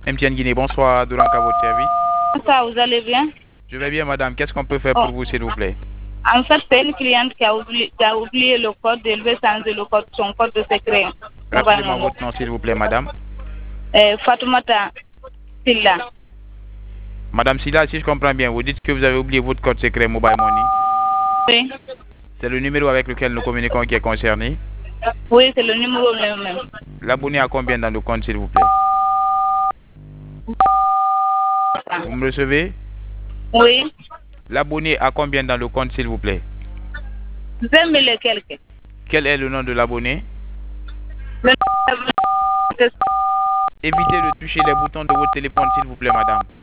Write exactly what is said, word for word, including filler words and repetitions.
M T N Guinée, bonsoir, Dolanka, à votre service. Ça, vous allez bien? Je vais bien, madame. Qu'est-ce qu'on peut faire pour Oh. vous, s'il vous plaît? En fait, c'est une cliente qui a oublié, qui a oublié le code d'élever sans le code, son code de secret. Rappelez-moi votre nom, s'il vous plaît, madame. Euh, Fatoumata Silla. Madame Silla, si je comprends bien, vous dites que vous avez oublié votre code secret Mobile Money. Oui. C'est le numéro avec lequel nous communiquons qui est concerné. Oui, c'est le numéro même. L'abonné a combien dans le compte, s'il vous plaît? Vous me recevez? Oui. L'abonné a combien dans le compte, s'il vous plaît? deux mille et quelques. Quel est le nom de l'abonné? Le... Évitez de toucher les boutons de votre téléphone, s'il vous plaît, madame.